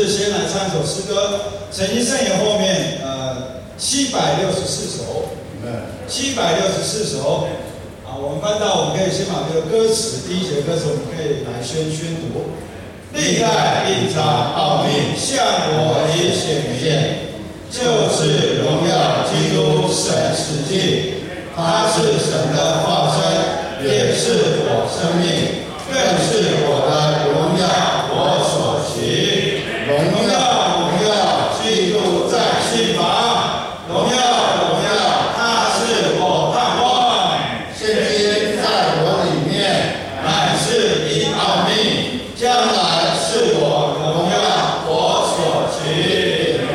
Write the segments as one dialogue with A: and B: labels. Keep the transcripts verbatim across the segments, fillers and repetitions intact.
A: 先来唱一首诗歌，诚心圣言后面呃七百六十四首，七百六十四首。啊，我们翻到，我们可以先把这个歌词，第一节歌词我们可以来宣宣读。历代隐藏奥秘，向我已显现，就是荣耀基督神实际，他是神的化身，也是我生命，更是我的荣耀，我所行。荣耀荣耀，基督在心房，荣耀荣耀，他是我盼望。现今在我里面，乃是一奥秘，将来是我荣耀，我所行。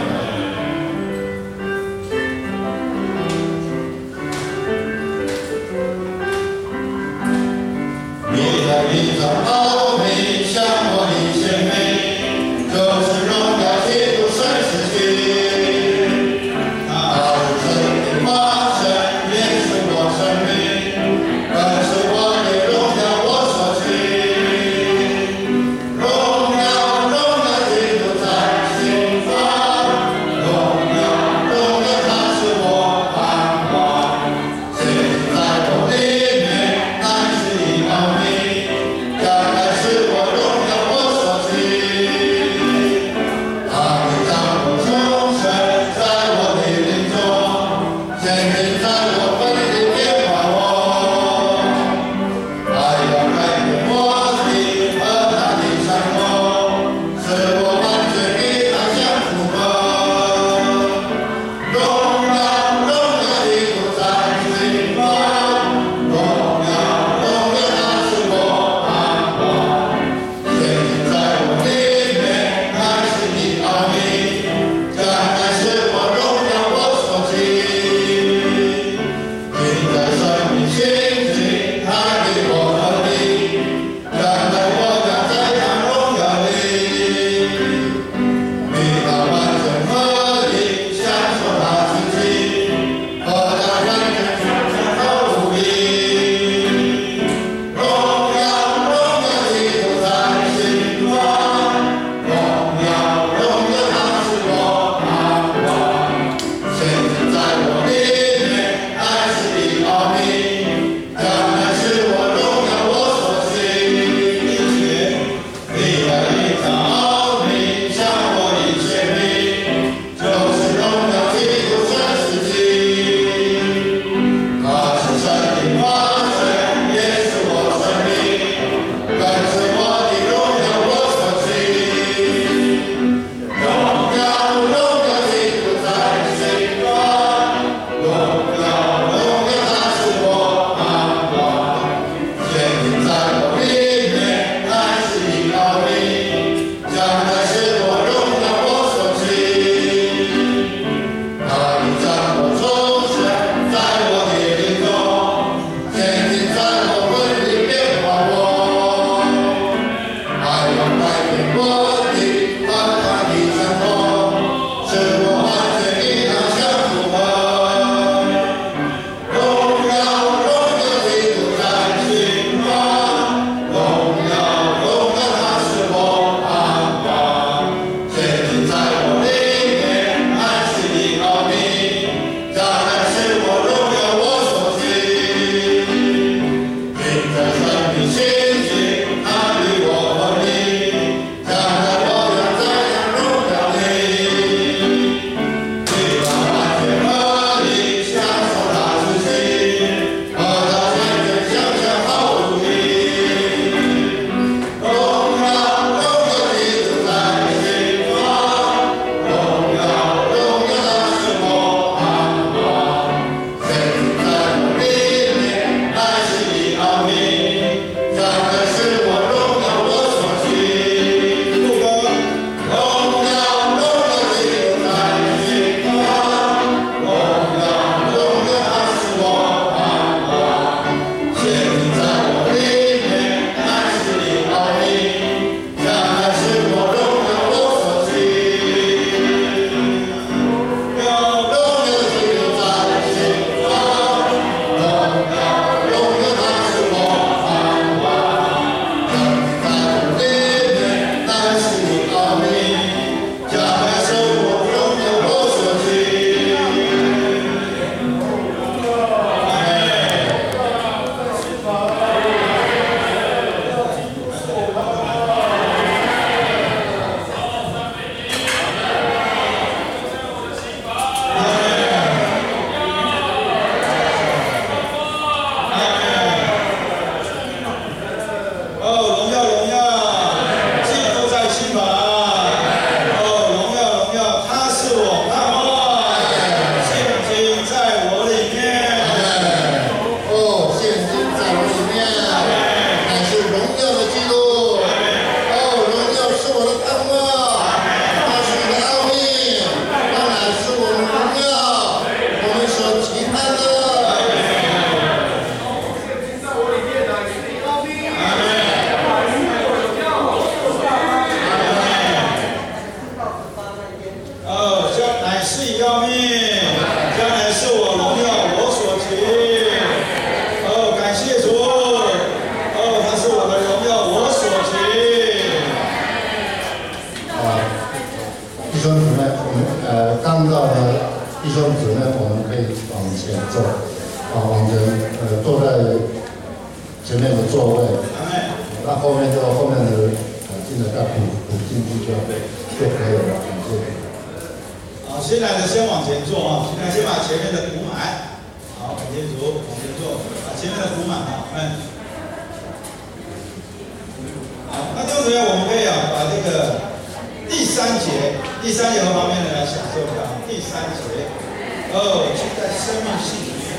A: 你的一场奥秘，向我已显明，就是荣耀基督神实际，他是生命化身，也是我生命，更是我的荣耀，我所行。荣耀荣耀，基督在心房，荣耀荣耀，他是我盼望。现在我里面，乃是一奥秘，将来是我荣耀，我所行。他的掌握终身在我的灵中，现今在我分里变化我，还要改变我的和他的相同，使我完全与他相符合。荣耀荣耀，基督在心房，荣耀荣耀，他是我盼望。现今在我里面，乃是一奥秘，将来是我荣耀，我所行。现在生命心境，他给我能力，将来我将在他荣耀里，与他完全合一，享受他自己，和他完全同享和无异。荣耀荣耀，基督在心房，荣耀荣耀，他是我盼望。现今在我里面，乃是一奥秘，将来是我荣耀，我所行。历代隐藏奥秘，向我已显明，就是荣耀基督神实际，他是生命化身，也是我生命，更是我的荣耀，我所行。荣耀荣耀，基督在心房，荣耀荣耀，他是我盼望。现今在我里面，乃是一奥秘，将来是我荣耀，我所行。他的掌握终身在我的灵中，现今在我魂里变化我，还要改变我的和他的相同，使我完全与他相符合。荣耀荣耀，基督在心房，荣耀荣耀，他是我盼望。现今在我里面，乃是一奥秘，将来是我荣耀，我所行。现在生命心境，他与我合一，将来兄姊妹，我们可以往前坐，啊，往前，呃，坐在前面的座位，那后面就后面的呃，进来再补补进去就就可以了，感谢。
B: 好，新来的先往前坐啊，新来先把前面的补满。好，往前走，往前坐，把前面的补满啊，嗯。好，那同学我们可以啊，把这个第三节，第三节和旁边的来享受一下啊，第三节，哦，就在生命系里面。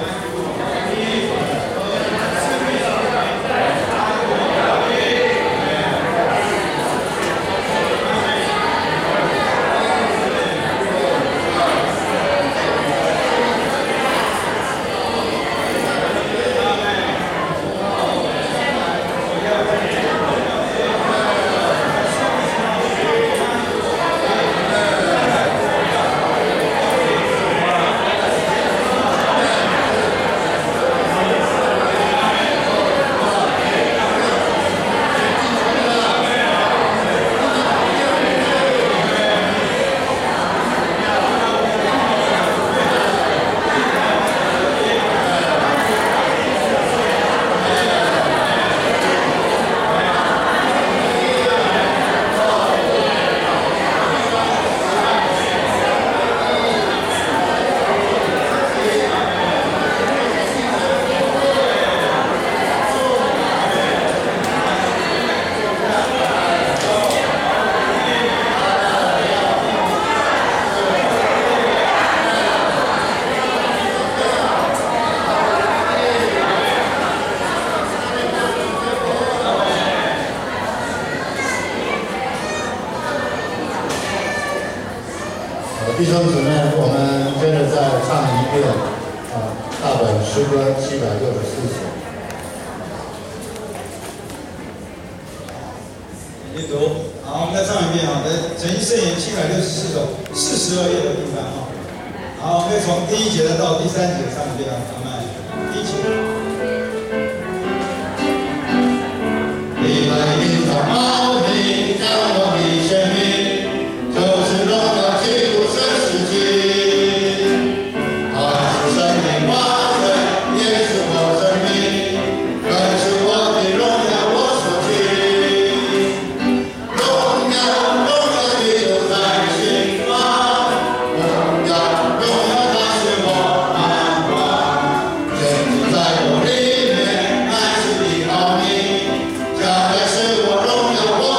B: 弟兄姊妹，我们接着再唱一遍啊，大本诗歌七百六十四首。 阅读，好，我们再唱一遍啊，来《诚意圣言》七百六十四首，四十二页的地方啊。好，我们可以从第一节的到第三节唱一遍啊，咱们第一节。
A: 你来领导奥秘，将我的生命，就是荣耀基督圣世界。他是生命化身，也是我生命，更是我的荣耀，我所居。荣耀，荣耀基督在心中，荣耀，荣耀他是我盼望，真理在我里面，乃是的奥秘。将来是我荣耀我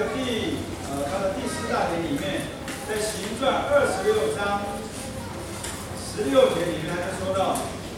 B: 第呃它的第四大点里面，在行传二十六章十六节里面，他就说到，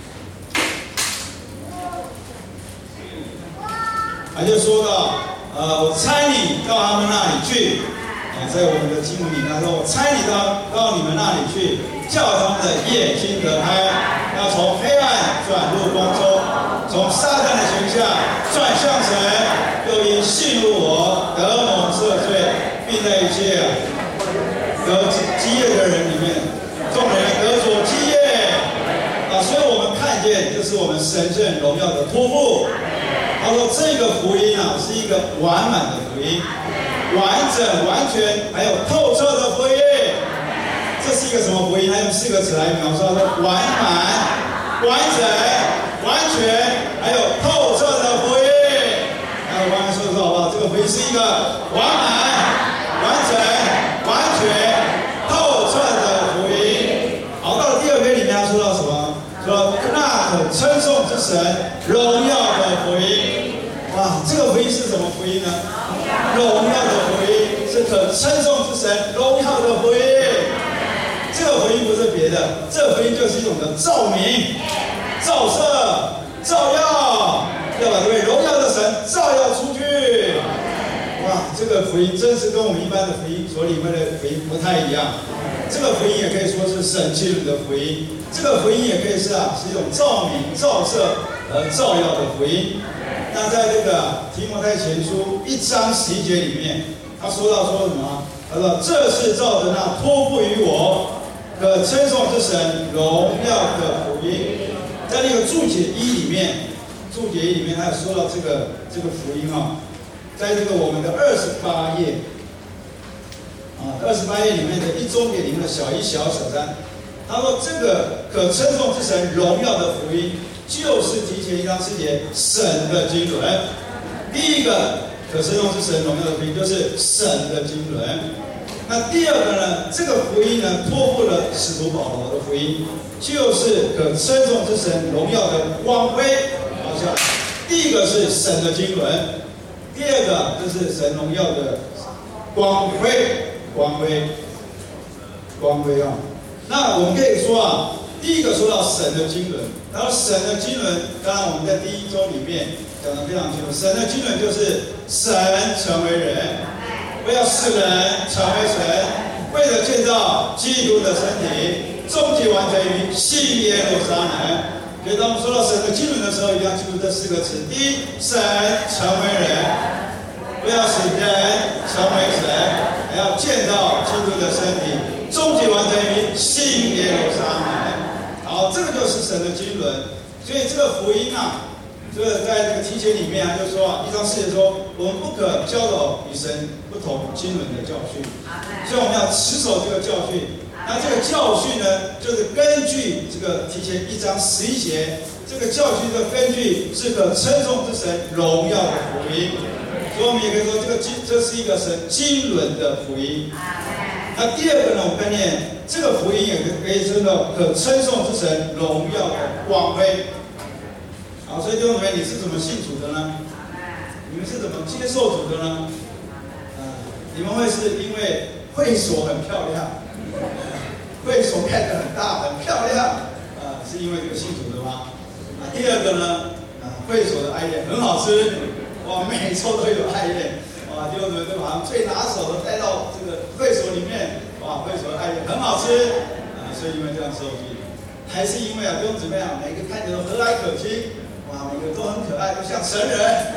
B: 他就说到，呃，我差你到他们那里去。啊，在我们的经文里，他说：“我差你到到你们那里去，叫他们的眼睛得开，要从黑暗转入光中，从撒旦的权下转向神，又因信入我得蒙赦罪，并在一切得基业的人里面，众人得着基业。啊，所以我们看见，这是我们神圣荣耀的托付。他说，这个福音啊，是一个完满的福音。”完整、完全，还有透彻的福音，这是一个什么福音？他用四个词来描述：他说完满、完整、完全，还有透彻的福音。来，我刚才说说好不好？这个福音是一个完满、完整、完全、透彻的福音。好，到了第二篇里面，他说到什么？说那可称颂之神荣耀的福音。哇，这个福音是什么福音呢？荣耀的福音是可称颂之神荣耀的福音。这个福音不是别的，这个福音就是一种的照明、照射、照耀，要把这位荣耀的神照耀出去。哇，这个福音真是跟我们一般的福音所里面的福音不太一样。这个福音也可以说是神基督的福音，这个福音也可以是啊，是一种照明、照射和照耀的福音。那在这个提摩太前书一章十一节里面，他说到说什么？他说：“这是照着那托付于我可称颂之神荣耀的福音。”在那个注解一里面，注解一里面他也说到这个这个福音啊，在这个我们的二十八页啊，二十八页里面的一中点里面的小一、小小三，他说这个可称颂之神荣耀的福音。就是提前一章四节神的经纶，第一个可称颂之神荣耀的福音就是神的经纶。那第二个呢，这个福音呢托付了使徒保罗的福音，就是可称颂之神荣耀的光辉。好，下来，第一个是神的经纶，第二个就是神荣耀的光辉，光辉，光辉啊。那我们可以说啊。第一个说到神的经纶，然后神的经纶，当然我们在第一周里面讲得非常清楚，神的经纶就是神成为人，为要使人成为神，为了建造基督的身体，终极完成于新耶路撒冷。所以当我们说到神的经纶的时候，一定要记住这四个词：第一，神成为人，为要使人成为神，还要建造基督的身体，终极完成于新耶路撒冷。好，这个就是神的经纶，所以这个福音啊，这个在这个提前里面啊，就说啊，一章四节说，我们不可教导与神不同经纶的教训，所以我们要持守这个教训。那这个教训呢，就是根据这个提前一章十一节，这个教训的根据是可称颂之神荣耀的福音，所以我们也可以说，这个经这是一个神经纶的福音。那第二个呢，我们看见这个福音也可以称作可称颂之神荣耀的光辉。好，所以弟兄姊妹，你是怎么信主的呢？你们是怎么接受主的呢？啊，你们会是因为会所很漂亮，会所盖得很大很漂亮，啊，是因为有信主的吗？啊，第二个呢，啊，会所的爱宴很好吃，哇，每周都有爱宴。啊，弟兄姊妹都把他们最拿手的带到这个会所里面，哇，会所的爱宴很好吃啊，所以因为这样受益，还是因为啊，弟兄姊妹啊，每个看起来都和蔼可亲，哇，每个都很可爱，都像神人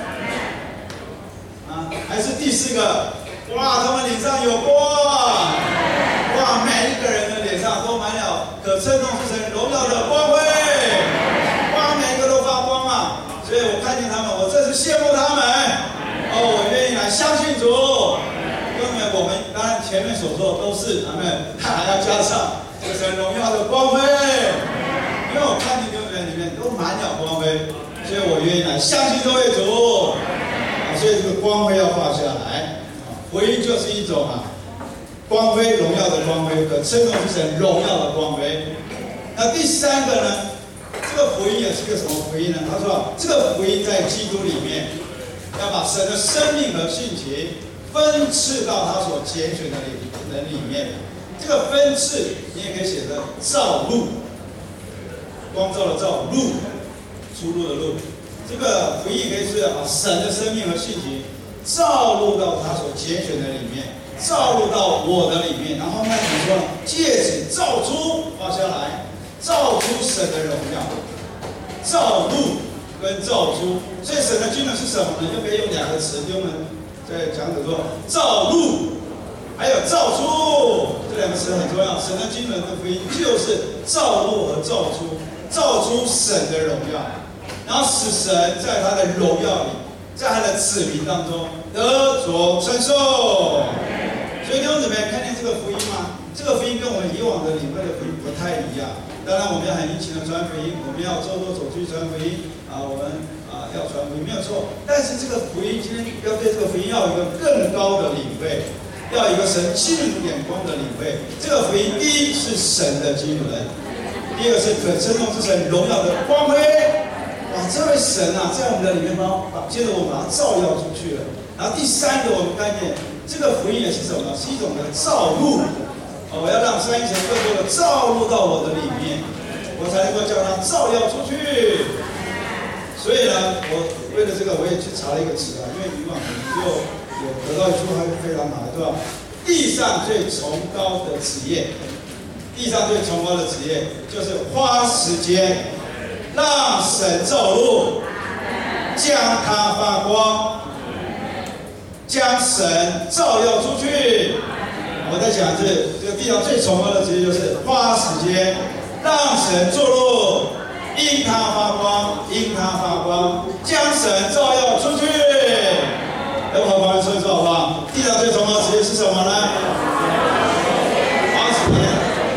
B: 啊，还是第四个，哇，他们脸上有光，哇，每一个人的脸上都满了可称颂之神荣耀的光辉，哇，每一个都发光啊，所以我看见他们，我真是羡慕他们。哦，我愿意来相信主，因为我们当然前面所说的都是，咱们还要加上这个神荣耀的光辉，因为我看见弟兄们里面都满了光辉，所以我愿意来相信这位主，啊，所以这个光辉要画下来，啊，福音就是一种啊，光辉荣耀的光辉和称颂之神荣耀的光辉。那第三个呢，这个福音也是个什么福音呢？他说，这个福音在基督里面。要把神的生命和性情分赐到他所拣选的人里面。这个分赐，你也可以写成造路，光照的照，路，出路的路。这个福音可以是把神的生命和性情照入到他所拣选的里面，照入到我的里面。然后呢，怎么说呢？借此照出，画下来，照出神的荣耀，照入跟照出。所以神的经纶是什么呢？就可以用两个词，用我们在讲者说照入。还有照出这两个词很重要，神的经纶的福音就是照入和照出，照出神的荣耀，然后使神在他的荣耀里，在他的子民当中得着称颂。所以弟兄姊妹，看见这个福音吗？这个福音跟我们以往的领会的福音不太一样。当然，我们要很殷勤的传福音，我们要周周走去传福音啊，我们啊要传福音没有错。但是这个福音今天要对这个福音要有一个更高的领会。要有一个神经眼光的领会，这个福音第一是神的经纶，第二个是可称颂之神荣耀的光辉。哇，这位神啊，在我们的里面帮把接着我们把它照耀出去了。然后第三个我们概念，这个福音也是什么呢？是一种的照入。哦，我要让三一神更多的照入到我的里面，我才能够叫它照耀出去。所以呢，我为了这个我也去查了一个词啊，因为以往可能就。有得到一句话就非常好，对吧？地上最崇高的职业，地上最崇高的职业就是花时间让神照入，将它发光，将神照耀出去。我在讲是这个地上最崇高的职业就是花时间让神照入，因它发光，因它发光，将神照耀出去。来，我和朋友说一说好不好？地上最崇高的职业是什么呢？花时间。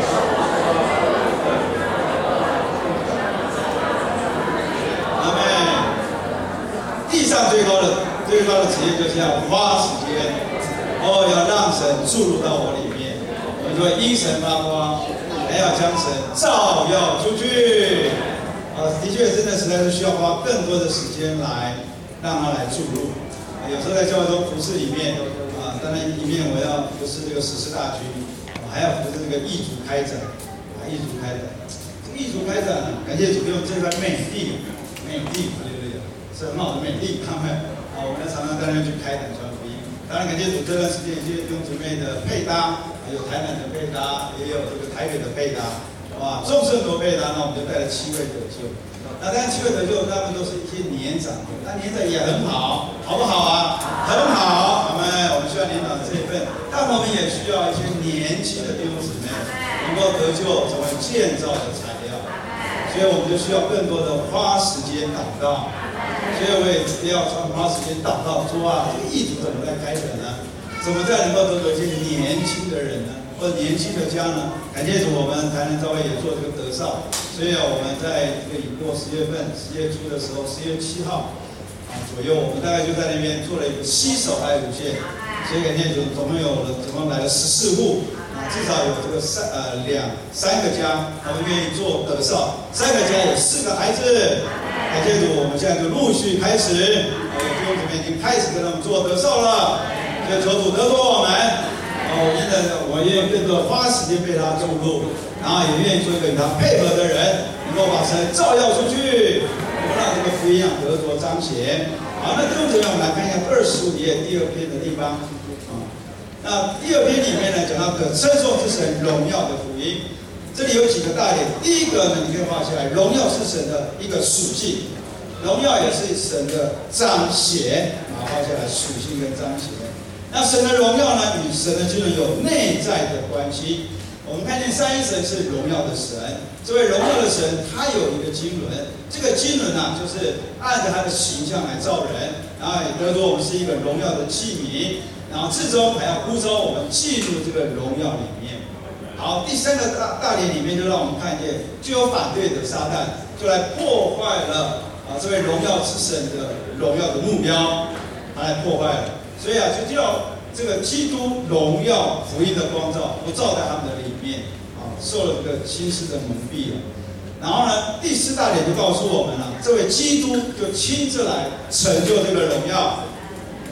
B: 阿妹，地上最高的最高的职业就是要花时间，哦，要让神注入到我里面。我们说因神发光，还要将神照耀出去。啊，的确，真的实在是需要花更多的时间来让它来注入。有时候在教会中服侍里面啊，当然一面我要服侍这个十四大军，我还要服侍这个异族开展啊，异族开展。这个异族开展，感谢主给我们这块美地，美地，对对对，是很好的美地，他们啊，我们常常在那去开展传福音。当然感谢主这段时间也是用姊妹的配搭，有台南的配搭，也有这个台北的配搭，哇，众圣国配搭，那我们就带了七位得救。那当然，七位得救，他们都是一些年长的，那年长也很好，好不好啊？很好，我们我们需要年长的这一份，但我们也需要一些年轻的弟兄姊妹能够得救，成为建造的材料。所以我们就需要更多的花时间祷告。所以我也要花时间祷告，说啊，这个异族怎么来开展呢？怎么再能够得到一些年轻的人呢？或者年轻的家呢？感谢主，我们台南教会也做这个德少，所以啊，我们在这个已过十月份，十月初的时候，十月七号啊左右，我们大概就在那边做了一个西手爱无限，所以感谢主，总共有了总共来了十四户啊，至少有这个三呃两三个家，他们愿意做德少，三个家有四个孩子，感谢主，我们现在就陆续开始，啊，有弟兄姊妹已经开始跟他们做德少了，所以求主得着我们。哦，我真的，我愿意更多花时间被他注入，然后也愿意做一个与他配合的人，能够把神照耀出去，能够让这个福音啊得着彰显。好，那弟兄姊妹，我们来看一下二十五页第二篇的地方。啊，那第二篇里面呢，讲到可称颂之神荣耀的福音，这里有几个大点。第一个呢，你可以画下来，荣耀是神的一个属性，荣耀也是神的彰显，啊，画下来属性跟彰显。那神的荣耀呢，与神的经纶有内在的关系。我们看见三一神是荣耀的神，这位荣耀的神，他有一个经纶，这个经纶呢，就是按着他的形象来造人，然后也得着我们是一个荣耀的器皿，然后最终还要呼召我们进入这个荣耀里面。好，第三个大大点里面就让我们看见，就有反对的撒旦，就来破坏了啊这位荣耀之神的荣耀的目标，他来破坏了。所以啊，就叫这个基督荣耀福音的光照不照在他们的里面啊，受了这个心思的蒙蔽了。然后呢，第四大点就告诉我们了，这位基督就亲自来成就这个荣耀。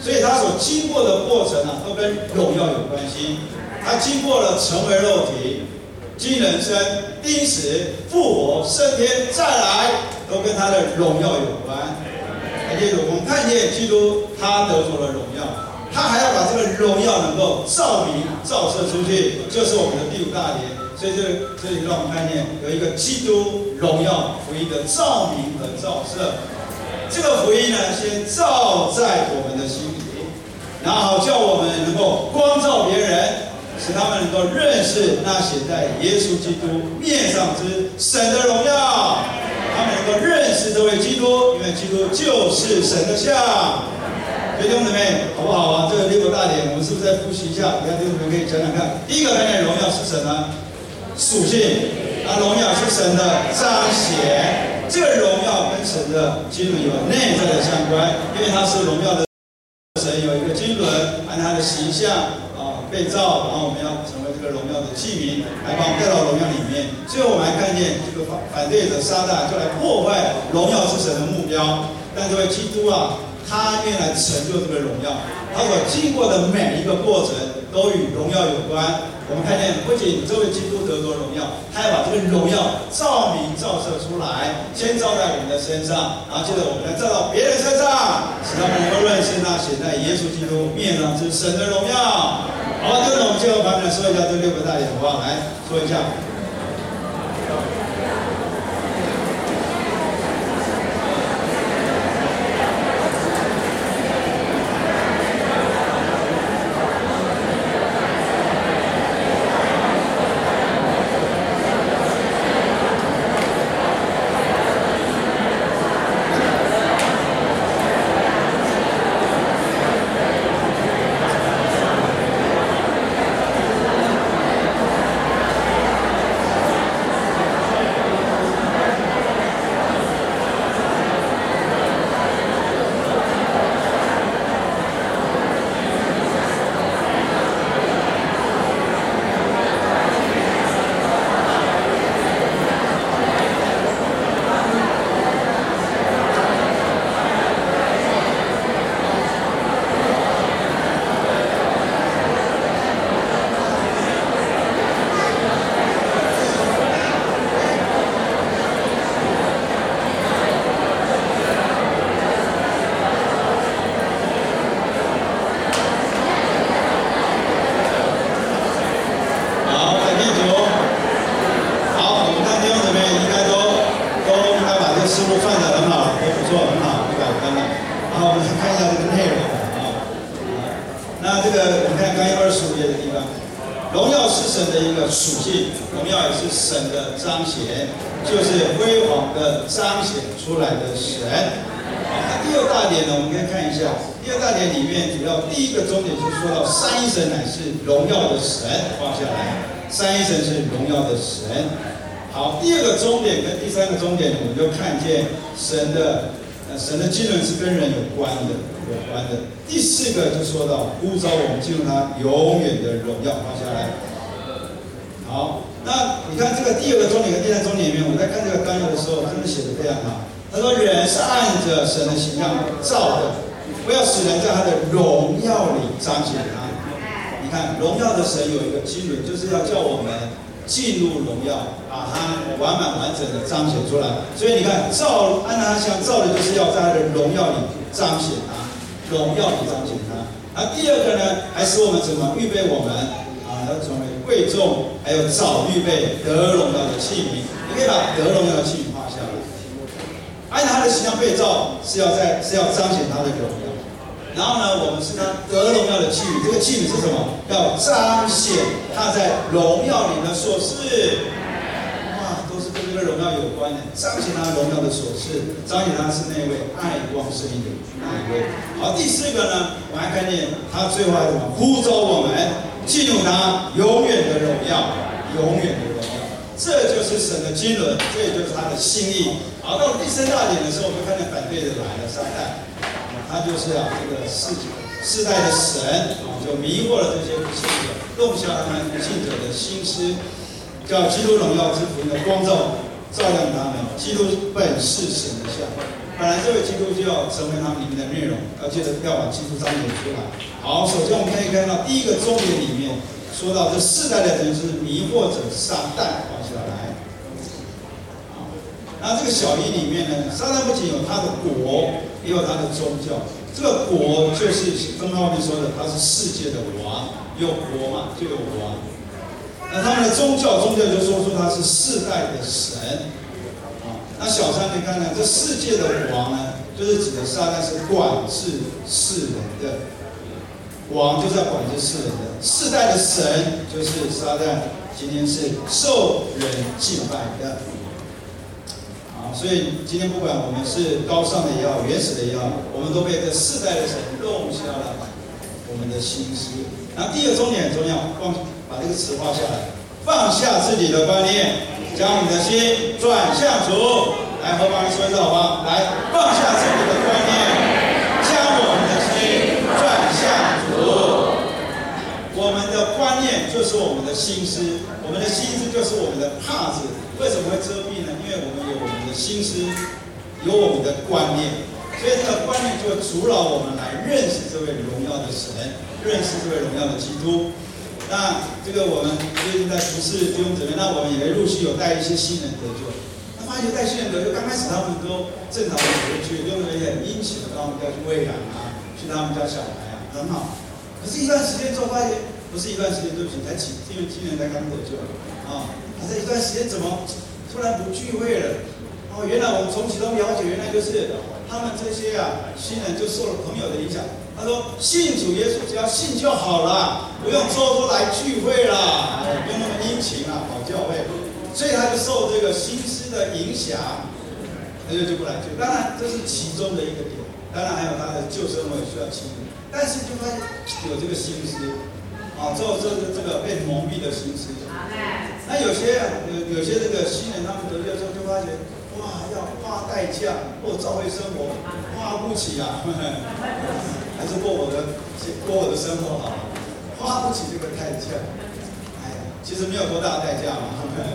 B: 所以他所经过的过程啊，都跟荣耀有关系。他经过了成为肉体、经人生、钉死、复活、升天，再来，都跟他的荣耀有关。还记得我们看见基督，他得着了荣耀，他还要把这个荣耀能够照明、照射出去，就是我们的第五大点。所以这这里让我们看见有一个基督荣耀福音的照明和照射。这个福音呢，先照在我们的心里，然后叫我们能够光照别人，使他们能够认识那显在耶稣基督面上之神的荣耀。他们能够认识这位基督，因为基督就是神的像。弟兄姊妹，好不好啊？这个六个大点，我们是不是再复习一下？你看弟兄姊妹可以讲讲看。第一个看见荣耀是什么？属性。啊，荣耀是神的彰显。这个荣耀跟神的经纶有内在的相关，因为他是荣耀的神，有一个经纶，按他的形象啊被造，然后我们要成为这个荣耀的器皿，来把我们带到荣耀里面。最后我们还看见这个反反对者撒旦就来破坏荣耀之神的目标，但这位基督啊，他愿来成就这个荣耀，他所经过的每一个过程都与荣耀有关。我们看见，不仅这位基督得着荣耀，他要把这个荣耀照明照射出来，先照在我们的身上，然后接着我们再照到别人身上，使他们能够认识那显在耶稣基督面上之神的荣耀。好，接着我们最后盘来说一下这六个大点，好不好？来说一下。属性，荣耀也是神的彰显，就是辉煌的彰显出来的神。好，那第二大点呢，我们可以看一下，第二大点里面主要第一个重点就是说到三一神乃是荣耀的神，放下来，三一神是荣耀的神。好，第二个重点跟第三个重点，我们就看见神的呃神的经纶是跟人有关的，有关的。第四个就说到呼召我们进入他永远的荣耀，放下来。好，那你看这个第二个重点跟第三个重点里面，我在看这个纲要的时候，真的写得非常好。他说人是按着神的形象造的，不要使人在他的荣耀里彰显他。你看荣耀的神有一个经纶，就是要叫我们进入荣耀，把它完满完整的彰显出来。所以你看造按他像造的，就是要在他的荣耀里彰显他，荣耀里彰显他。那第二个呢，还使我们怎么预备我们啊，要成为贵重，还有早预备得荣耀的器皿。你可以把得荣耀的器皿画下来。按他的形象被造，是要在是要彰显他的荣耀。然后呢，我们是他得荣耀的器皿。这个器皿是什么？要彰显他在荣耀里的所事。哇，都是跟这个荣耀有关的，彰显他荣耀的所事，彰显他是那位爱光生命的那一位。好，第四个呢，我还看见他最后还怎么呼召我们进入他永远的荣耀，永远的荣耀。这就是神的经纶，这也就是他的心意。好，到第三大点的时候，我们就看见反对的来了，撒旦，他就是啊这个世世代的神啊，就迷惑了这些不信者，弄瞎他们不信者的心思，叫基督荣耀之福音的光照照亮他们。基督本是神的像， 本来这位基督就要成为他们里面的内容，要接着要把基督彰显出来。好，首先我们可以看到第一个重点里面说到这世代的人是迷惑者撒旦，放下来。好，那这个小一里面呢，撒旦不仅有他的国，也有他的宗教。这个国就是跟后面说的，他是世界的王，有国嘛就有王。那他们的宗教，宗教就说出他是世代的神。那小三可以看看，这世界的王呢，就是指的撒旦是管制世人的王，就是要管制世人的。世代的神就是撒旦，今天是受人敬拜的。啊，所以今天不管我们是高尚的也好，原始的也好，我们都被这世代的神弄瞎了我们的心思。然后第二个重点很重要，放把这个词画下来，放下自己的观念。将你的心转向主，来和旁边说一次好吗？来，放下自己的观念，将我们的心转向主。我们的观念就是我们的心思，我们的心思就是我们的帕子。为什么会遮蔽呢？因为我们有我们的心思，有我们的观念，所以这个观念就会阻挠我们来认识这位荣耀的神，认识这位荣耀的基督。那这个我们最近在服侍弟兄姊妹，那我们也陆续有带一些新人得救。那发现带新人得救，刚开始他们都正常的回去，弟兄姊妹也很殷勤的到他们家去喂养啊，去他们家小孩啊，很好。可是，一段时间之后发现，不是一段时间，对不起，才几，因为今年才刚得救啊。可是一段时间怎么突然不聚会了？哦，原来我们从其中了解，原来就是他们这些啊新人就受了朋友的影响。他说：“信主耶稣，只要信就好了，不用周周来聚会啦，不用那么殷勤啊，跑教会。”所以他就受这个心思的影响，他就就不来聚。当然，这是其中的一个点。当然还有他的旧生活也需要清理，但是就发现有这个心思，啊，之后这个这个被蒙蔽的心思。那有些有有些这个新人，他们得救之后就发觉，哇，要花代价过教会生活，花不起啊。还是过我的过我的生活好了，花不起这个代价。哎呀，其实没有多大的代价嘛。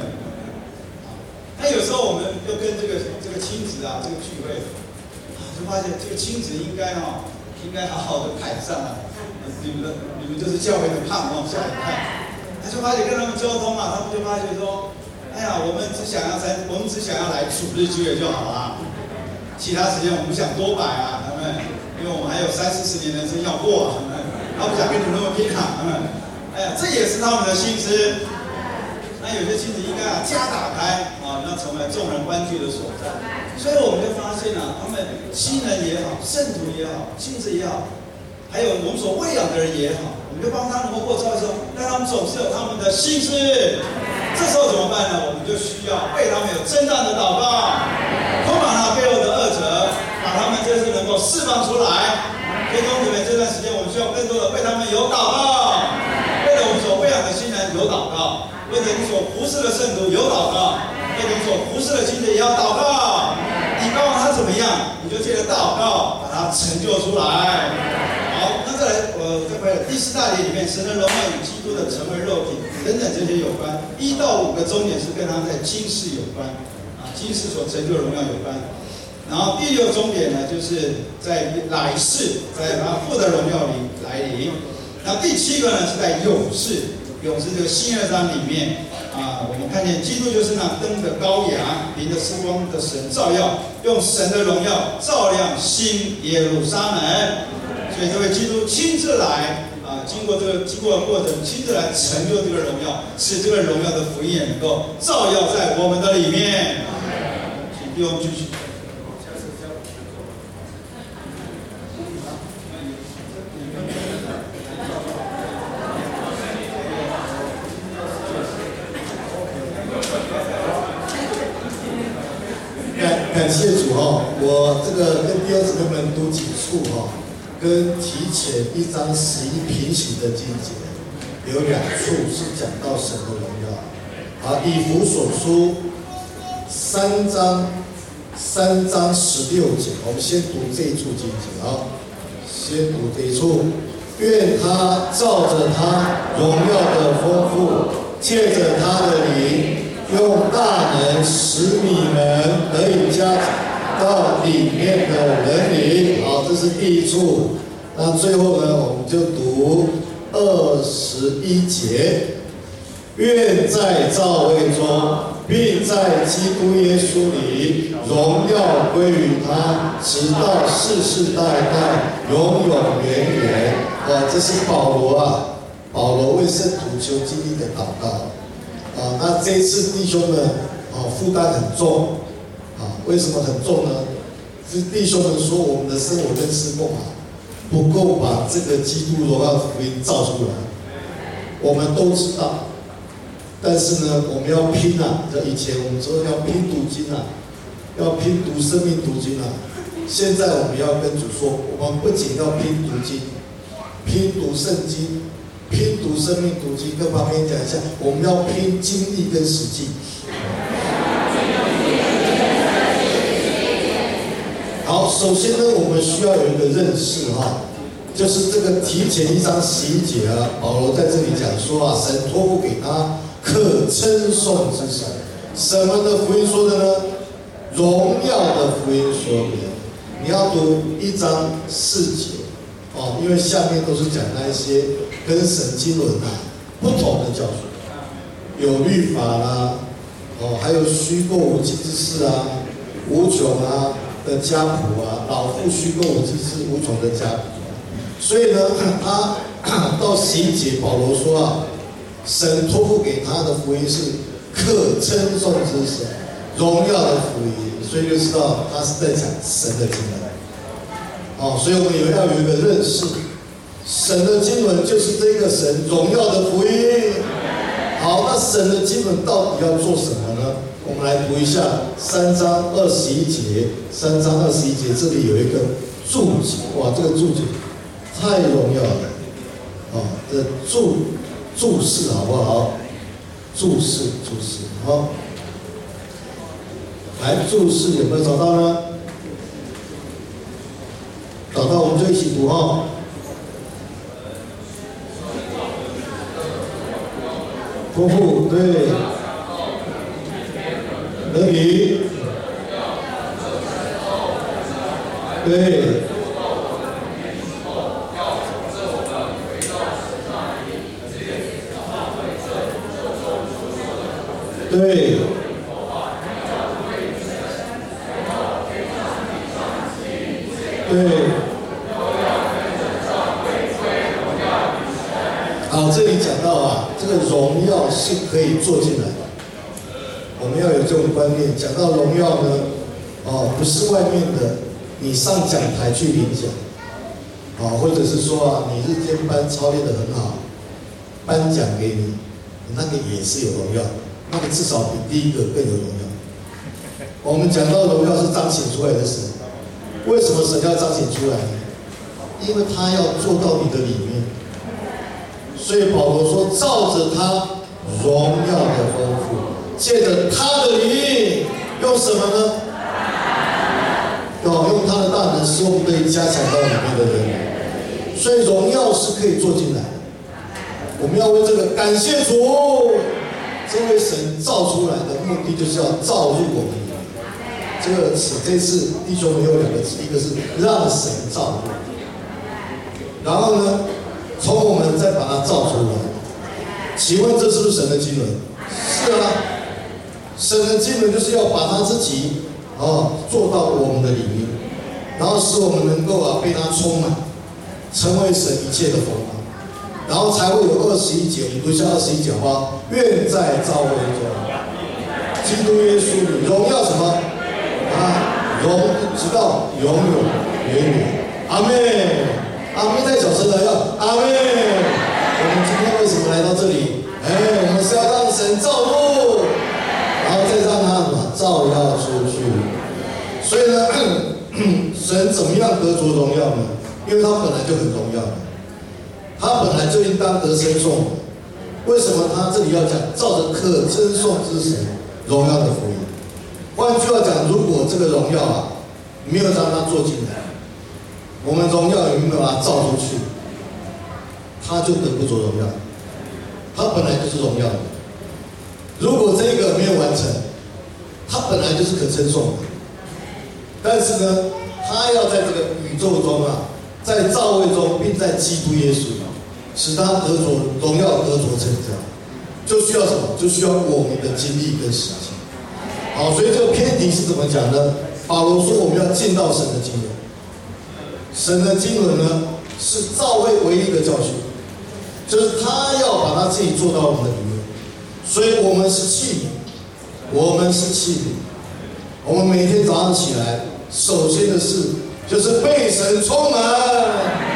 B: 那有时候我们就跟这个这个亲子啊，这个聚会，就发现这个亲子应该哈、哦，应该好好的排上啊。你们的你们就是教会的盼望，下一代。他就发现跟他们沟通啊，他们就发现说，哎呀，我们只想要在我们只想要来主日聚会就好了，其他时间我们不想多摆啊，他们。因为我们还有三四十年人生要过啊，他不想跟你们那么拼啊，哎呀，这也是他们的心思。那有些亲子应该啊，家打开啊，那成为众人欢聚的所在。所以我们就发现啊，他们新人也好，圣徒也好，亲子也好，还有我们所喂养的人也好，我们就帮他能够过教会的时候，但他们总是有他们的心思。这时候怎么办呢？我们就需要为他们有真正的祷告，捆绑他背后的恶者。把他们真是能够释放出来。所以，弟兄姊妹，这段时间我们需要更多的为他们有祷告，为了我们所喂养的新人有祷告，为了你所服侍的圣徒有祷告，为了你所服侍的亲子也要祷告。你希望他怎么样，你就借着祷告把它成就出来。好，那再来，我再回来第四大点里面，神的荣耀与基督的成为肉体等等这些有关。一到五个重点是跟他在今世有关，啊，今世所成就荣耀有关。然后第六终点呢，就是在来世，在他父的荣耀里来临。然后第七个呢，是在永世，永世这个新约章里面啊，我们看见基督就是那灯的羔羊，凭着赐光的神照耀，用神的荣耀照亮新耶路撒冷。所以这位基督亲自来啊，经过这个经过的过程，亲自来成就这个荣耀，使这个荣耀的福音也能够照耀在我们的里面。请弟兄继续。
C: 感谢主哈，我这个跟弟兄姊妹们读几处哈，跟提前一章十一平行的经节，有两处是讲到神的荣耀。好，以弗所书三章三章十六节，我们先读这一处经节啊，先读这一处。愿他照着他荣耀的丰富，借着他的灵，用大能使你们得以加长， 到里面的人里。好，这是第一处。那最后呢，我们就读二十一节。愿在召会中，并在基督耶稣里，荣耀归于他，直到世世代代，永永远远。啊，这是保罗啊，保罗为圣徒求经历的祷告。啊，那这一次弟兄们啊，负担很重。啊，为什么很重呢？是弟兄们说我们的生活跟侍奉啊，不够把这个基督荣耀福音造出来。我们都知道。但是呢，我们要拼啊！这以前我们说要拼读经啊，要拼读生命读经啊。现在我们要跟主说，我们不仅要拼读经，拼读圣经，拼读生命读经，跟旁边讲一下，我们要拼经历跟实际。好，首先呢，我们需要有一个认识哈，就是这个提前一章十一节啊，保罗在这里讲说啊，神托付给他。可称颂之神，什么的福音说的呢？荣耀的福音说的。你要读一章四节哦，因为下面都是讲那一些跟神经纶啊不同的教训，有律法啦，哦，还有虚构无稽之事啊，无穷啊的家谱啊，老妇虚构无稽之事，无穷的家谱啊。所以呢，他到十一节，保罗说啊。神托付给他的福音是可称颂之神，荣耀的福音，所以就知道他是在讲神的经纶。哦，所以我们也要有一个认识，神的经纶就是这个神荣耀的福音。好，那神的经纶到底要做什么呢？我们来读一下三章二十一节，三章二十一节这里有一个注解，哇，这个注解太荣耀了。哦，这注。注释好不好？注释，注释，好。来，注释有没有找到呢？找到我们就一起读哈。托付，对。能力，对。对，对，好，这里讲到啊，这个荣耀是可以做进来的，我们要有这种观念。讲到荣耀呢，哦，不是外面的，你上讲台去领奖，啊，或者是说啊，你日间班操练得很好，颁奖给你，那个也是有荣耀。那个至少比第一个更有荣耀。我们讲到荣耀是彰显出来的神，为什么神要彰显出来呢？因为他要做到你的里面。所以保罗说，照着他荣耀的丰富，借着他的灵，用什么呢？要用他的大能，使我们可以加强到里面的人。所以荣耀是可以做进来的。我们要为这个感谢主。这位神造出来的目的就是要造入我们里面。这个词，这次弟兄们有两个词，一个是让神造入，然后呢，从我们再把它造出来。请问这是不是神的经纶？是啊，神的经纶就是要把他自己啊做到我们的里面，然后使我们能够啊被他充满，成为神一切的丰满。然后才会有二十一节，我们读一下二十一节吧。愿在召会中，基督耶稣里荣耀什么？啊，荣直到永永远远。阿门，阿门！太小声了，要阿门。我们今天为什么来到这里？哎，我们是要让神照入，然后再让他什么照耀出去。所以呢，神怎么样得着荣耀呢？因为他本来就很荣耀。他本来就应当得称颂，为什么他这里要讲照着可称颂之神荣耀的福音？换句话讲，如果这个荣耀啊没有让他做进来，我们荣耀也没有把它造出去，他就得不着荣耀。他本来就是荣耀的。如果这个没有完成，他本来就是可称颂的。 但是呢，他要在这个宇宙中啊，在造位中，并在基督耶稣，使他得着荣耀，得着成长，就需要什么？就需要我们的经历跟实践。好，所以这个偏题是怎么讲呢？保罗说，我们要进到神的经纶。神的经纶呢，是造会唯一的教训，就是他要把他自己做到我们的里面。所以我们是器皿，我们是器皿。我们每天早上起来，首先的事就是被神充满。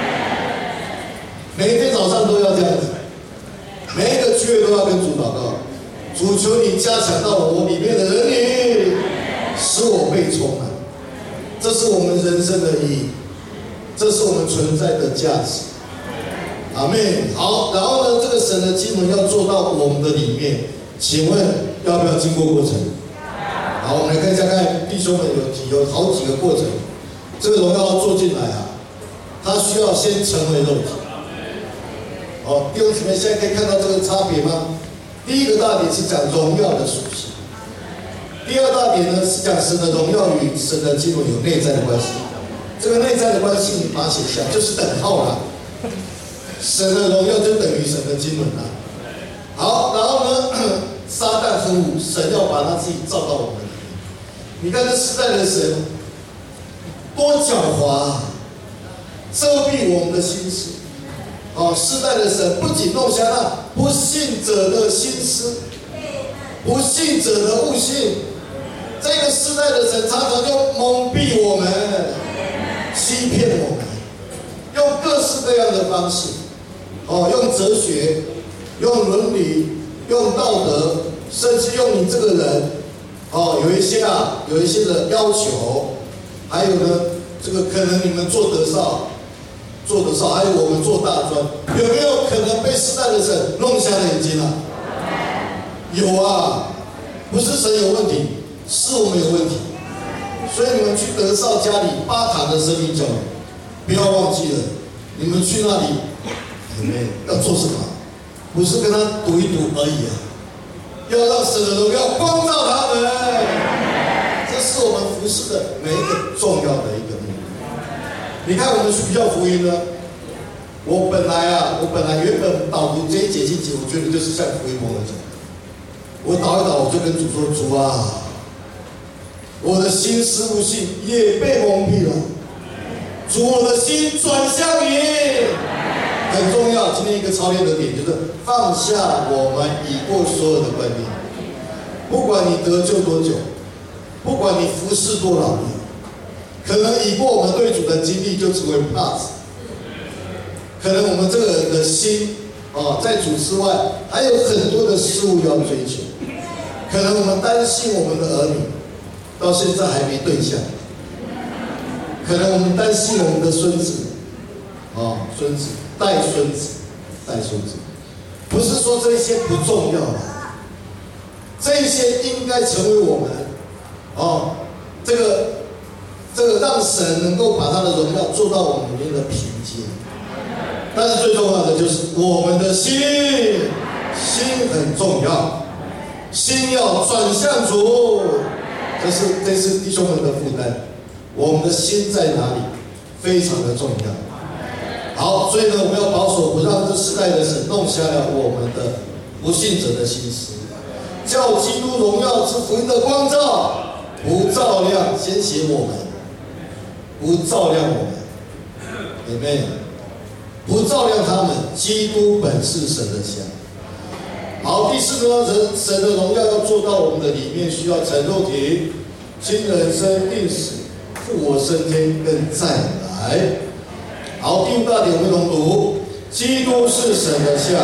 C: 每天早上都要这样子，每一个聚会都要跟主祷告，主求你加强到我里面的能力，使我被充满。这是我们人生的意义，这是我们存在的价值。阿们。好，然后呢，这个神的经纶要做到我们的里面，请问要不要经过过程？好，我们来看一下，看弟兄们有几有好几个过程。这个荣耀要做进来啊，它需要先成为肉体。好，弟兄姊妹，现在可以看到这个差别吗？第一个大点是讲荣耀的属性，第二大点呢是讲神的荣耀与神的经纶有内在的关系。这个内在的关系你把它写下，就是等号啦。神的荣耀就等于神的经纶啦。好，然后呢，撒旦和吾，神要把他自己照到我们里面。你看这世代的神多狡猾啊，遮蔽我们的心思。哦，世代的神不仅弄瞎那不信者的心思，不信者的悟性。这个世代的神常常就蒙蔽我们，欺骗我们，用各式各样的方式，哦，用哲学，用伦理，用道德，甚至用你这个人，哦，有一些啊，有一些的要求，还有呢，这个可能你们做得少。做得少，还有我们做大专，有没有可能被世代的神弄瞎了眼睛啊？有啊，不是神有问题，是我们有问题。所以你们去德少家里巴塔的生命教育，不要忘记了，你们去那里，你们要做什么？不是跟他读一读而已啊，要让神的荣耀光照他们。这是我们服事的每一个重要的一个目的。你看我们学校福音呢，我本来啊，我本来原本导读这一节经节，我觉得就是像福音朋友讲的，我导一导，我就跟主说：主啊，我的心思悟性也被蒙蔽了，主，我的心转向你。很重要，今天一个操练的点就是放下我们已过所有的观念，不管你得救多久，不管你服侍多老年。可能已过我们对主的经历就成为 plus， 可能我们这个人的心啊，在主之外还有很多的事物要追求，可能我们担心我们的儿女到现在还没对象，可能我们担心我们的孙子啊，孙子带孙子带孙子，不是说这些不重要啊，这些应该成为我们啊这个。这个让神能够把他的荣耀做到我们里面的凭借，但是最重要的就是我们的心，心很重要，心要转向主，这是这是弟兄们的负担。我们的心在哪里，非常的重要。好，所以呢，我们要保守，不让这世代的神弄瞎了我们的不信者的心思，叫基督荣耀之福音的光照不照亮先写我们。不照亮我们，有没有？不照亮他们，基督本是神的像。好，第四个，人神的荣耀要做到我们的里面，需要成肉体，经人生定死，复活升天，跟再来。好，第五大点我们同读：基督是神的像。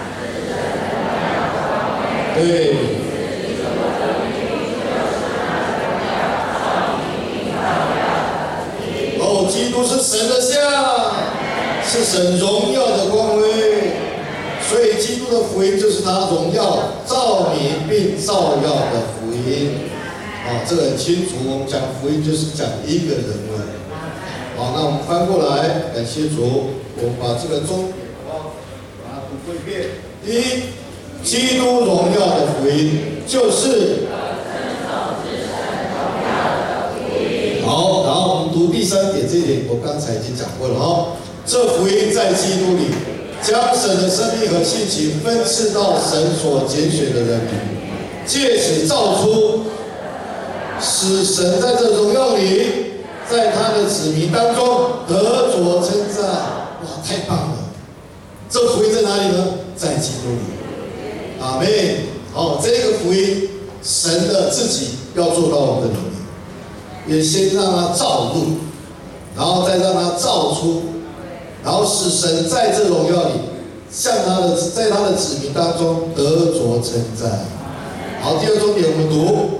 C: 对。基督是神的像，是神荣耀的光辉，所以基督的福音就是他荣耀照明并照耀的福音。啊，这个很清楚。我们讲福音就是讲一个人物。好，那我们翻过来，感谢主，我们把这个中把它读过一遍。第一，基督荣耀的福音就是好。 读第三点，这一点我刚才已经讲过了哦。这福音在基督里，将神的生命和性情分赐到神所拣选的人民，借此造出，使神在这荣耀里，在他的子民当中得着称赞。哇，太棒了！这福音在哪里呢？在基督里。阿们。好，这个福音，神的自己要做到我们的里面，也先让它造入，然后再让它造出，然后使神在这荣耀里，向他的在他的子民当中得着称赞。好，第二重点我们读。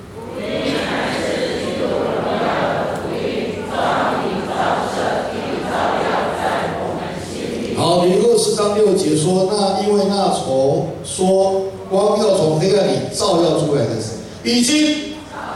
C: 好，吕六四章六节说，那因为那从说光要从黑暗里照耀出来的神，已经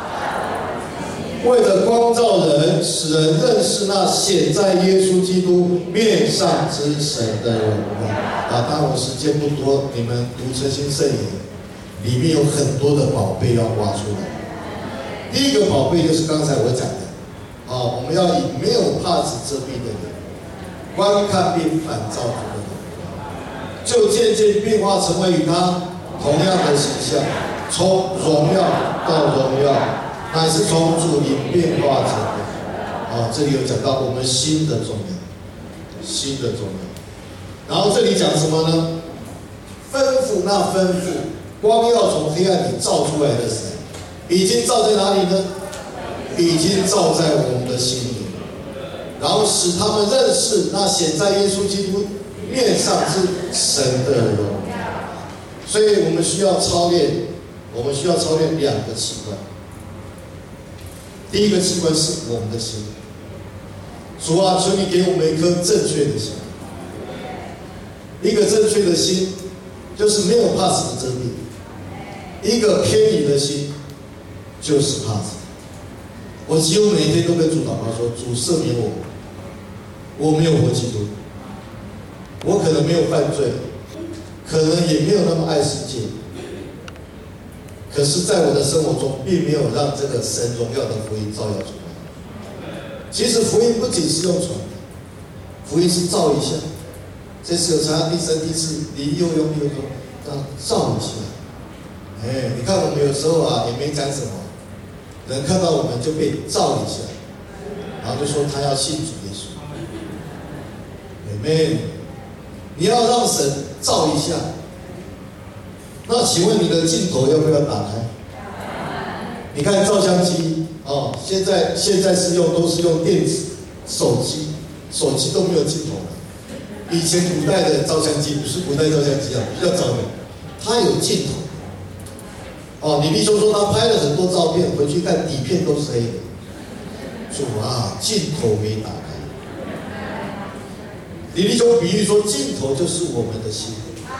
C: 为了光照人，使人认识那显在耶稣基督面上之神的荣耀。啊，当然我时间不多，你们读诚心圣言，里面有很多的宝贝要挖出来。第一个宝贝就是刚才我讲的，啊，我们要以没有帕子遮蔽的人，观看并反照主的荣耀，就渐渐变化成为与他同样的形象，从荣耀到荣耀，乃是从主灵变化成的。啊，这里有讲到我们心的重要，心的重要。然后这里讲什么呢？吩咐那吩咐光要从黑暗里照出来的神，已经照在哪里呢？已经照在我们的心里，然后使他们认识那显在耶稣基督面上是神的荣耀。所以我们需要操练，我们需要操练两个器官。第一个器官是我们的心，主啊，求你给我们一颗正确的心。一个正确的心，就是没有怕死的遮蔽；一个偏离的心，就是怕死。我几乎每天都跟主祷告说：“主赦免我，我没有活基督，我可能没有犯罪，可能也没有那么爱世界，可是，在我的生活中，并没有让这个神荣耀的福音照耀出来。其实福音不仅是用传的，福音是照一下。这次有查第三、第四，你又用又用，这样照一下。哎，你看我们有时候啊，也没讲什么，人看到我们就被照一下，然后就说他要信主耶稣。Amen。你要让神照一下。那请问你的镜头要不要打开？你看照相机哦，现在现在是用都是用电子手机，手机都没有镜头了。以前古代的照相机不是古代照相机啊，比较早的，它有镜头。哦，你弟兄说他拍了很多照片，回去看底片都是黑的。主啊，镜头没打开。你弟兄比喻说，镜头就是我们的心。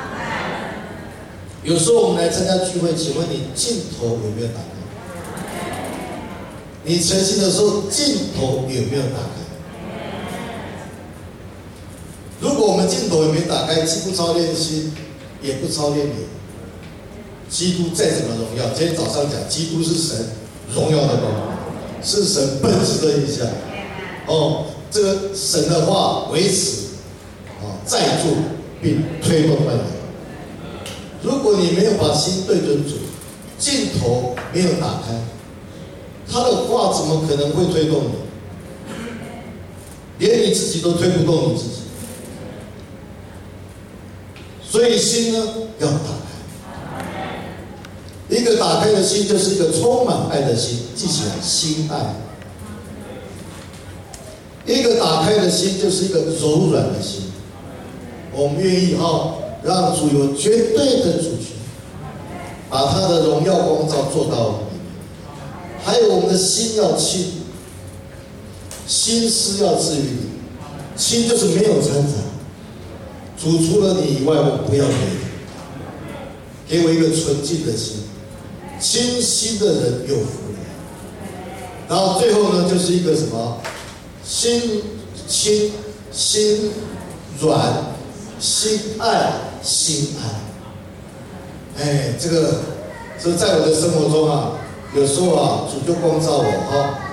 C: 有时候我们来参加聚会，请问你镜头有没有打开？你诚心的时候，镜头有没有打开？如果我们镜头也没打开，既不操练心，也不操练脸，基督再怎么荣耀，今天早上讲，基督是神荣耀的光，是神本质的印象。哦，这个神的话维持，啊，在住并推动万有。如果你没有把心对准主，镜头没有打开，他的话怎么可能会推动你？连你自己都推不动你自己。所以心呢要打开，一个打开的心就是一个充满爱的心，记起来，心爱。一个打开的心就是一个柔软的心，我们愿意哦。让主有绝对的主权，把他的荣耀光照做到我们里面。还有我们的心要清，心思要治愈你，心就是没有掺杂。主除了你以外，我不要别人，给我一个纯净的心，清心的人有福了。然后最后呢，就是一个什么？心清，心软，心爱。心爱，哎，这个，这在我的生活中啊，有时候啊，主就光照我哈、哦，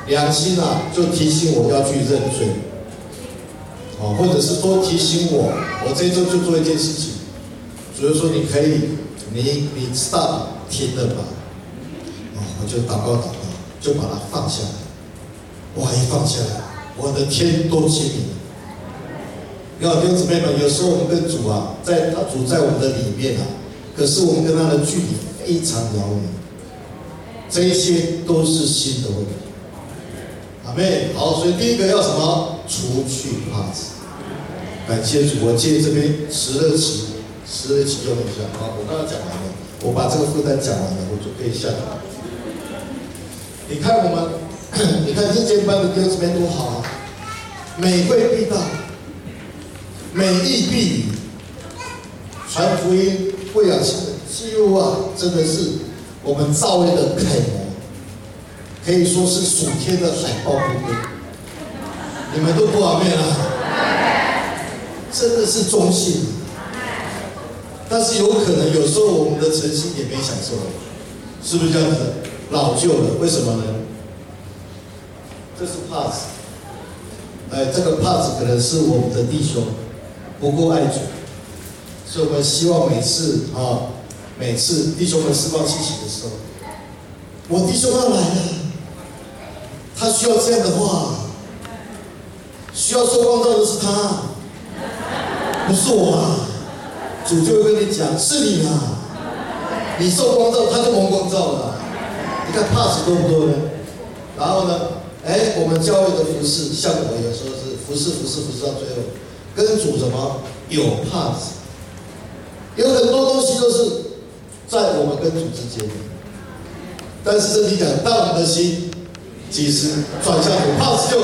C: 良心啊，就提醒我要去认罪，哦，或者是多提醒我，我这一周就做一件事情。主耶稣说你可以，你你 stop 停了吧，哦，我就祷告祷告，就把它放下来。哇，一放下来，我的天多亲密！你好，弟兄姊妹们，有时候我们跟主啊，在他主在我们的里面啊，可是我们跟他的距离非常遥远，这一些都是心的问题。阿妹，好，所以第一个要什么？除去帕子。感谢主，我借这边十二期，十二期用一下。好，我刚刚讲完了，我把这个负担讲完了，我就可以下来。你看我们，你看日间班的弟兄姊妹多好啊，每会必到，每义必语，传福音、喂养新人，几乎啊，真的是我们教会的楷模。可以说是属天的海豹部队，你们都多少面啊？真的是忠信，但是有可能有时候我们的诚心也没享受，是不是这样子？老旧了，为什么呢？这是帕子，哎，这个帕子可能是我们的弟兄不够爱主，所以我们希望每次啊，每次弟兄们释放信息的时候，我弟兄要来了。他需要这样的话，需要受光照的是他，不是我啊。主就会跟你讲，是你啊，你受光照，他就蒙光照了。你看帕子多不多呢？然后呢，哎，我们教会的服事，像我有时候是服事服事服事到最后，跟主什么有帕子，有很多东西都是在我们跟主之间的。但是这里讲，当我们的心。其实转向主，帕子就，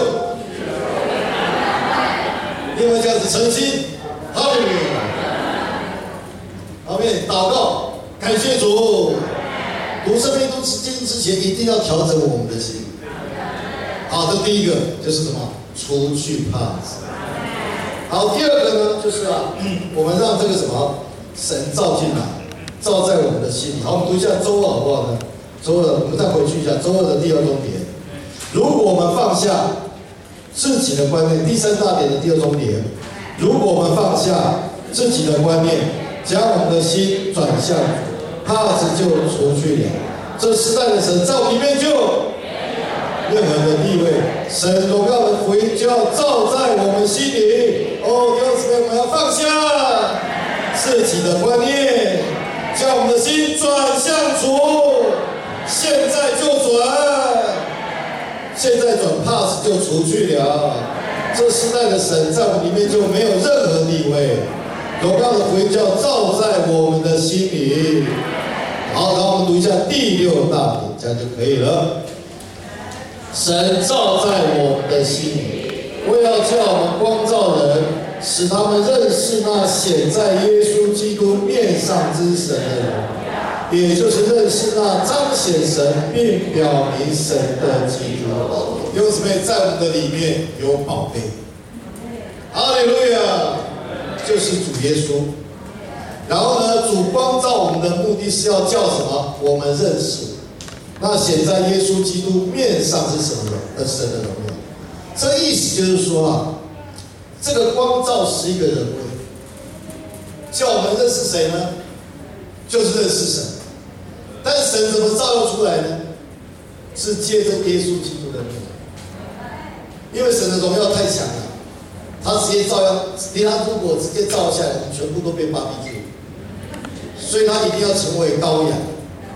C: 因为这样子诚心，哈利路亚，后面祷告，感谢主。读生命读经之前，一定要调整我们的心。好，这第一个就是什么？除去帕子。好，第二个呢，就是啊，我们让这个什么神照进来，照在我们的心里。好，我们读一下周二好不好呢？周二，我们再回去一下周二的第二重点。如果我们放下自己的观念，第三大点的第二重点，如果我们放下自己的观念，将我们的心转向主，帕子就除去了。这时代的神在我里面就任何的地位，神荣耀的福音就要照在我们心里。哦，弟兄姊妹，我们要放下自己的观念，将我们的心转向主，现在就转。现在转帕子就除去了，这时代的神在我们里面就没有任何地位，荣耀的福音就要照在我们的心里。好，然后我们读一下第六大点，这样就可以了。神照在我们的心里，为要叫我们光照人，使他们认识那显在耶稣基督面上之神的人。也就是认识那彰显神并表明神的基督。弟兄姊妹，在我们的里面有宝贝，哈利路亚，就是主耶稣。然后呢，主光照我们的目的是要叫什么？我们认识那显在耶稣基督面上是什么的神的荣耀。这意思就是说啊，这个光照是一个人位，叫我们认识谁呢？就是认识神。但神怎么照耀出来呢？是借着耶稣基督的面，因为神的荣耀太强了，他直接照耀，连他如果直接照下来，我们全部都变芭比 Q， 所以他一定要成为羔羊。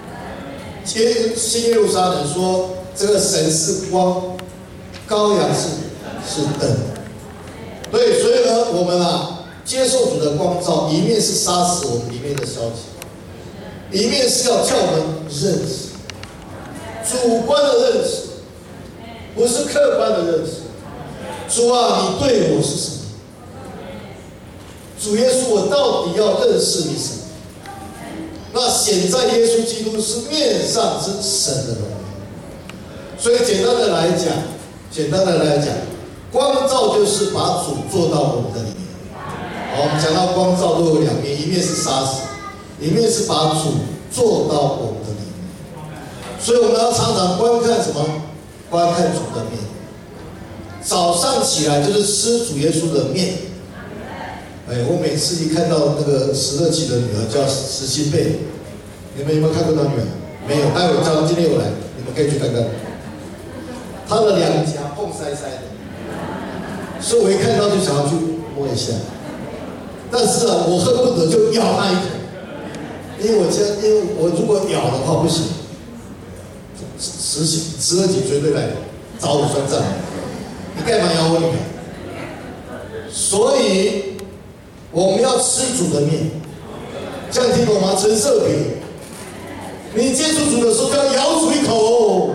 C: 新耶路撒冷说，这个神是光，羔羊是是灯。对，所以呢，我们啊接受主的光照，一面是杀死我们里面的消极。一面是要叫我们认识，主观的认识，不是客观的认识。主啊，你对我是什么？主耶稣，我到底要认识你什么？那显在耶稣基督是面上之神的荣耀。所以简单的来讲，简单的来讲，光照就是把主做到我们的里面。好，我们讲到光照都有两面，一面是杀死。里面是把主做到我们的里面，所以我们要常常观看什么观看主的面。早上起来就是吃主耶稣的面。哎，我每次一看到那个十二期的女儿叫石心贝，你们有没有看过她女儿？没有，待会叫今天有来，你们可以去看看。她的两颊碰塞塞的，所以我一看到就想要去摸一下。但是啊，我恨不得就咬她一口，因为我家，因为我如果咬的话不行，十十十二级绝对来找我算账。你干嘛咬我女儿？所以我们要吃主的面，这样听懂吗？陈设饼，你接触主的时候就要咬主一口。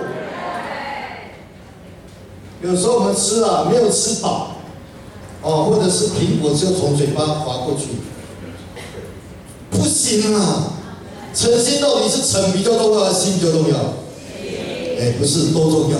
C: 有时候我们吃啊，没有吃饱，哦，或者是苹果就从嘴巴滑过去，不行啊！诚心到底是诚比较重要，还是心比较重要？哎，不是，都重要。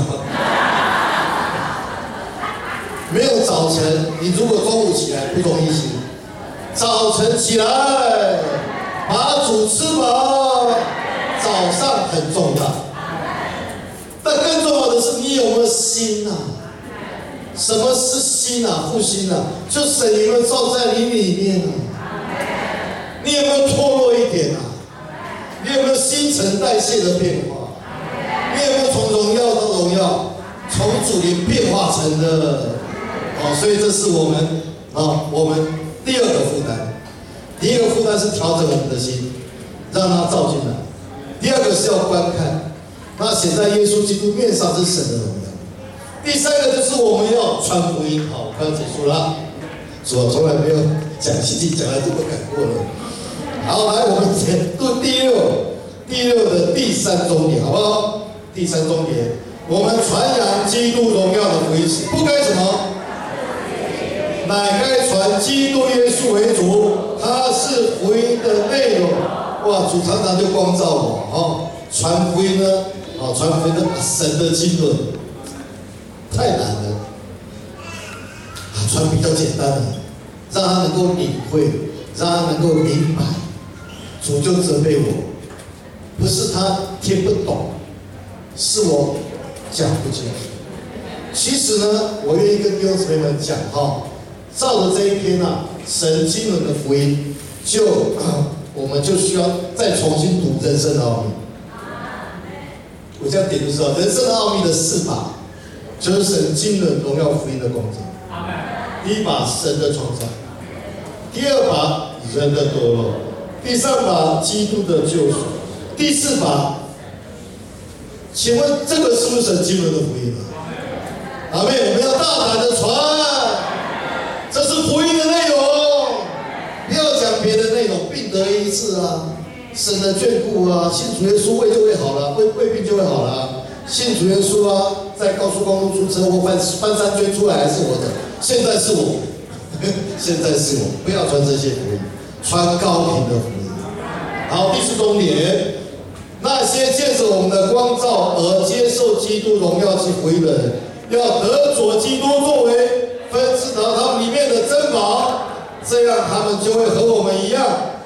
C: 没有早晨，你如果中午起来不容易行。早晨起来，把主吃饱，早上很重要。但更重要的是，你有没有心啊？什么是心啊？复心啊？就神有没有照在你里面啊？你有没有脱落一点啊？你有没有新陈代谢的变化？你有没有从荣耀到荣耀，从主灵变化成的？哦，所以这是我们啊，我们第二个负担。第一个负担是调整我们的心，让它照进来；第二个是要观看，那显在耶稣基督面上是神的荣耀；第三个就是我们要传福音。好，我刚刚结束了，主从来没有讲信息讲来这么赶过了。好，来我们解读第六，第六的第三重点，好不好？第三重点，我们传扬基督荣耀的福音时，不该什么？乃该传基督耶稣为主，他是福音的内容。哇，主常常就光照我哦，传福音呢，哦，传福音的神的经纶太难了，啊，传比较简单的，让他能够领会，让他能够明白。主就责备我，不是他听不懂，是我讲不清楚。其实呢，我愿意跟弟兄姊妹们讲哈。照着这一篇啊，神经纶的福音，就、呃、我们就需要再重新读人生的奥秘。我这样点就知道，人生的奥秘的四把，就是神经纶荣耀福音的工作。第一把神的创造，第二把人的堕落，第三把基督的救赎，第四把，请问这个是不是神经纶的福音啊？阿妹，我们要大胆的传。这是福音的内容，不要讲别的内容，病得医治啊，神的眷顾啊，信主耶稣胃就会好了，胃胃病就会好了。信主耶稣啊，在高速公路出车祸翻翻山捐出来还是我的，现在是我，现在是我，不要传这些福音，传高频的福音。好，第四重点，那些借着我们的光照而接受基督荣耀及福音的人，要得着基督作为分赐到他们里面的珍宝，这样他们就会和我们一样。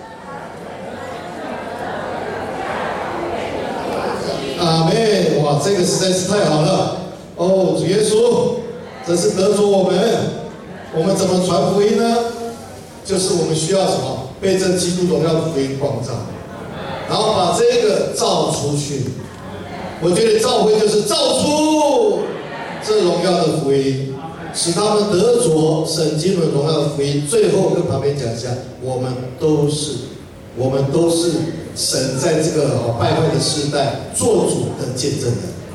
C: 阿们！哇，这个实在是太好了哦！主耶稣，这是得着我们。我们怎么传福音呢？就是我们需要什么？被这基督荣耀的福音光照，然后把这个照出去。我觉得照会就是照出这荣耀的福音。使他们得着神经纶荣耀的福音。最后跟旁边讲一下，我们都是，我们都是神在这个败坏的时代做主的见证人。